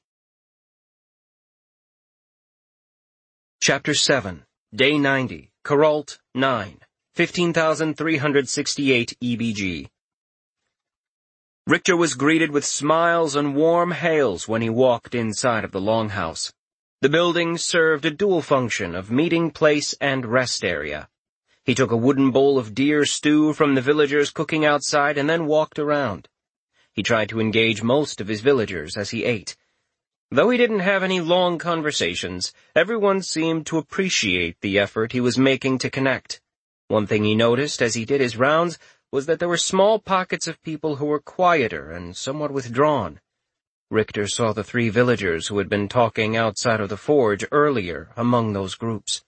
Chapter seven. Day ninety. Kuralt nine. fifteen thousand three hundred sixty-eight E B G. Richter was greeted with smiles and warm hails when he walked inside of the longhouse. The building served a dual function of meeting place and rest area. He took a wooden bowl of deer stew from the villagers cooking outside and then walked around. He tried to engage most of his villagers as he ate. Though he didn't have any long conversations, everyone seemed to appreciate the effort he was making to connect. One thing he noticed as he did his rounds was that there were small pockets of people who were quieter and somewhat withdrawn. Richter saw the three villagers who had been talking outside of the forge earlier among those groups.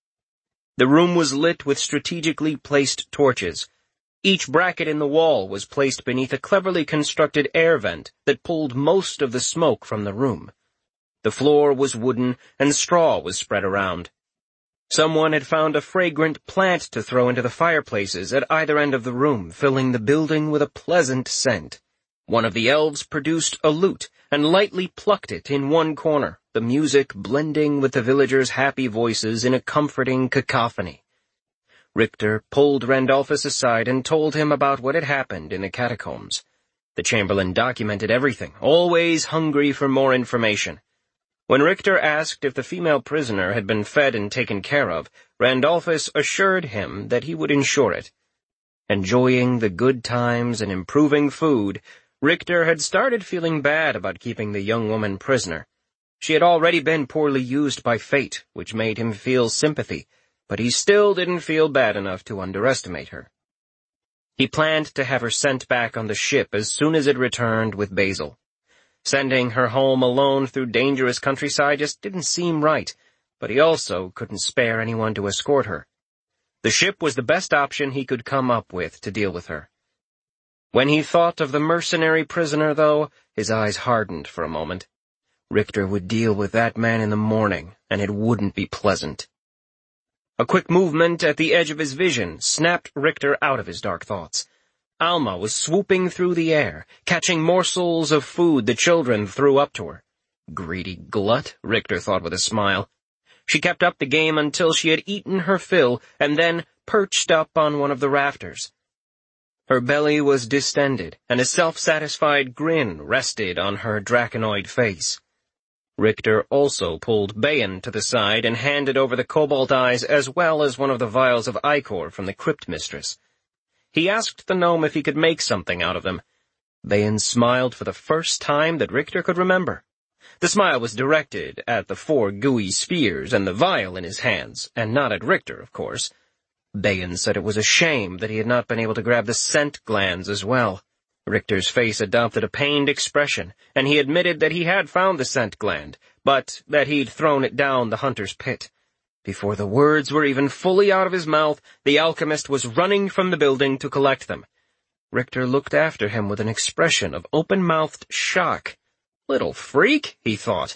The room was lit with strategically placed torches. Each bracket in the wall was placed beneath a cleverly constructed air vent that pulled most of the smoke from the room. The floor was wooden and straw was spread around. Someone had found a fragrant plant to throw into the fireplaces at either end of the room, filling the building with a pleasant scent. One of the elves produced a lute and lightly plucked it in one corner, the music blending with the villagers' happy voices in a comforting cacophony. Richter pulled Randolphus aside and told him about what had happened in the catacombs. The Chamberlain documented everything, always hungry for more information. When Richter asked if the female prisoner had been fed and taken care of, Randolphus assured him that he would ensure it. Enjoying the good times and improving food, Richter had started feeling bad about keeping the young woman prisoner. She had already been poorly used by fate, which made him feel sympathy, but he still didn't feel bad enough to underestimate her. He planned to have her sent back on the ship as soon as it returned with Basil. Sending her home alone through dangerous countryside just didn't seem right, but he also couldn't spare anyone to escort her. The ship was the best option he could come up with to deal with her. When he thought of the mercenary prisoner, though, his eyes hardened for a moment. Richter would deal with that man in the morning, and it wouldn't be pleasant. A quick movement at the edge of his vision snapped Richter out of his dark thoughts. Alma was swooping through the air, catching morsels of food the children threw up to her. Greedy glut, Richter thought with a smile. She kept up the game until she had eaten her fill and then perched up on one of the rafters. Her belly was distended, and a self-satisfied grin rested on her draconoid face. Richter also pulled Bayan to the side and handed over the cobalt eyes as well as one of the vials of ichor from the crypt mistress. He asked the gnome if he could make something out of them. Bayan smiled for the first time that Richter could remember. The smile was directed at the four gooey spheres and the vial in his hands, and not at Richter, of course. Bayan said it was a shame that he had not been able to grab the scent glands as well. Richter's face adopted a pained expression, and he admitted that he had found the scent gland, but that he'd thrown it down the hunter's pit. Before the words were even fully out of his mouth, the alchemist was running from the building to collect them. Richter looked after him with an expression of open-mouthed shock. Little freak, he thought.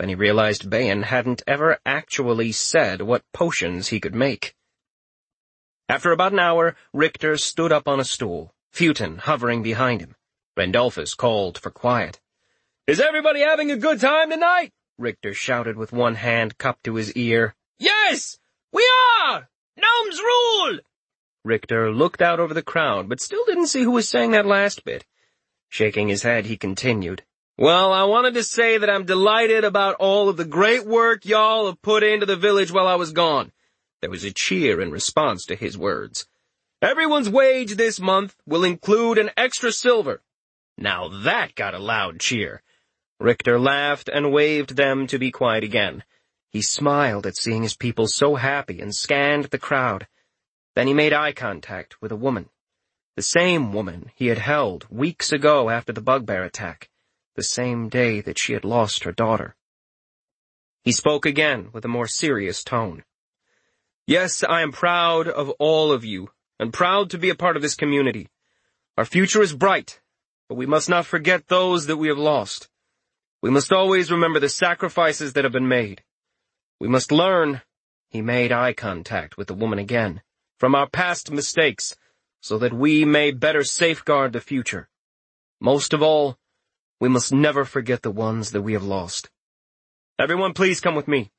Then he realized Bayan hadn't ever actually said what potions he could make. After about an hour, Richter stood up on a stool, Futon hovering behind him. Randolphus called for quiet. "Is everybody having a good time tonight?" Richter shouted with one hand cupped to his ear. "Yes, we are! Gnomes rule!" Richter looked out over the crowd, but still didn't see who was saying that last bit. Shaking his head, he continued. "Well, I wanted to say that I'm delighted about all of the great work y'all have put into the village while I was gone." There was a cheer in response to his words. "Everyone's wage this month will include an extra silver." Now that got a loud cheer. Richter laughed and waved them to be quiet again. He smiled at seeing his people so happy and scanned the crowd. Then he made eye contact with a woman. The same woman he had held weeks ago after the bugbear attack. The same day that she had lost her daughter. He spoke again with a more serious tone. "Yes, I am proud of all of you, and proud to be a part of this community. Our future is bright, but we must not forget those that we have lost. We must always remember the sacrifices that have been made. We must learn," he made eye contact with the woman again, "from our past mistakes, so that we may better safeguard the future. Most of all, we must never forget the ones that we have lost. Everyone please come with me."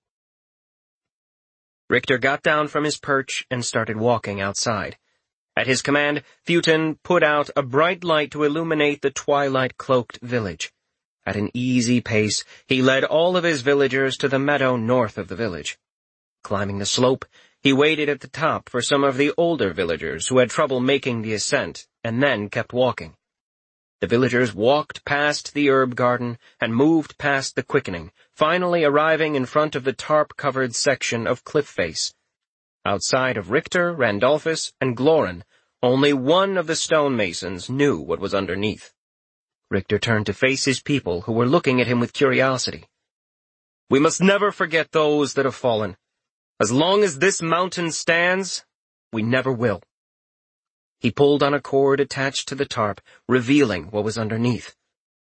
Richter got down from his perch and started walking outside. At his command, Futon put out a bright light to illuminate the twilight-cloaked village. At an easy pace, he led all of his villagers to the meadow north of the village. Climbing the slope, he waited at the top for some of the older villagers who had trouble making the ascent, and then kept walking. The villagers walked past the herb garden and moved past the quickening, finally arriving in front of the tarp-covered section of cliff face. Outside of Richter, Randolphus, and Glorin, only one of the stonemasons knew what was underneath. Richter turned to face his people who were looking at him with curiosity. "We must never forget those that have fallen. As long as this mountain stands, we never will." He pulled on a cord attached to the tarp, revealing what was underneath.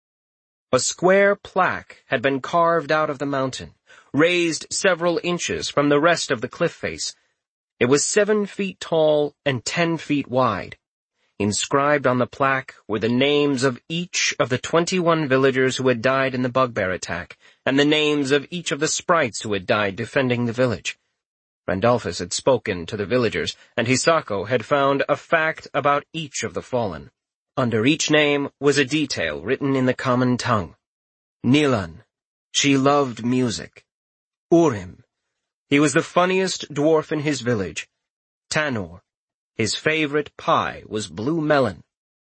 A square plaque had been carved out of the mountain, raised several inches from the rest of the cliff face. It was seven feet tall and ten feet wide. Inscribed on the plaque were the names of each of the twenty-one villagers who had died in the bugbear attack, and the names of each of the sprites who had died defending the village. Randolphus had spoken to the villagers, and Hisako had found a fact about each of the fallen. Under each name was a detail written in the common tongue. Nilan, she loved music. Urim, he was the funniest dwarf in his village. Tanor, his favorite pie was blue melon.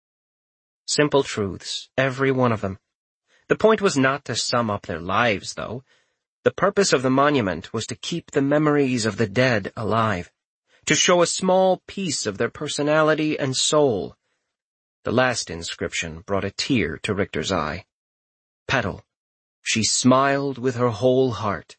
Simple truths, every one of them. The point was not to sum up their lives, though. The purpose of the monument was to keep the memories of the dead alive, to show a small piece of their personality and soul. The last inscription brought a tear to Richter's eye. Petal, she smiled with her whole heart.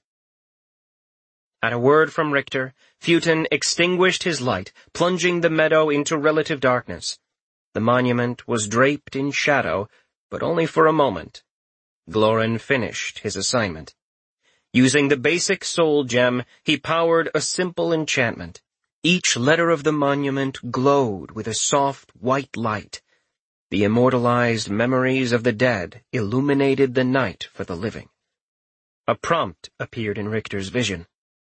At a word from Richter, Futon extinguished his light, plunging the meadow into relative darkness. The monument was draped in shadow, but only for a moment. Glorin finished his assignment. Using the basic soul gem, he powered a simple enchantment. Each letter of the monument glowed with a soft white light. The immortalized memories of the dead illuminated the night for the living. A prompt appeared in Richter's vision.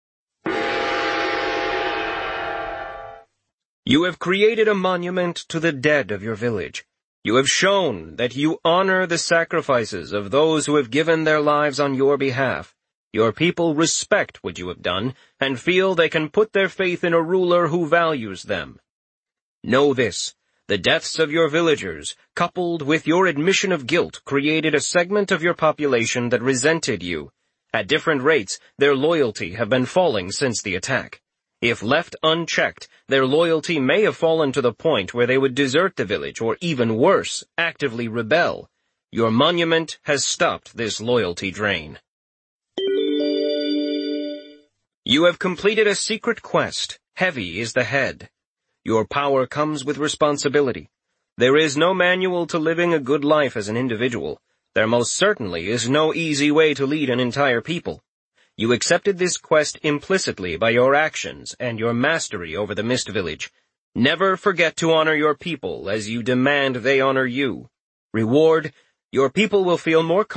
You have created a monument to the dead of your village. You have shown that you honor the sacrifices of those who have given their lives on your behalf. Your people respect what you have done and feel they can put their faith in a ruler who values them. Know this, the deaths of your villagers, coupled with your admission of guilt, created a segment of your population that resented you. At different rates, their loyalty have been falling since the attack. If left unchecked, their loyalty may have fallen to the point where they would desert the village, or even worse, actively rebel. Your monument has stopped this loyalty drain. You have completed a secret quest. Heavy is the head. Your power comes with responsibility. There is no manual to living a good life as an individual. There most certainly is no easy way to lead an entire people. You accepted this quest implicitly by your actions and your mastery over the Mist Village. Never forget to honor your people as you demand they honor you. Reward, your people will feel more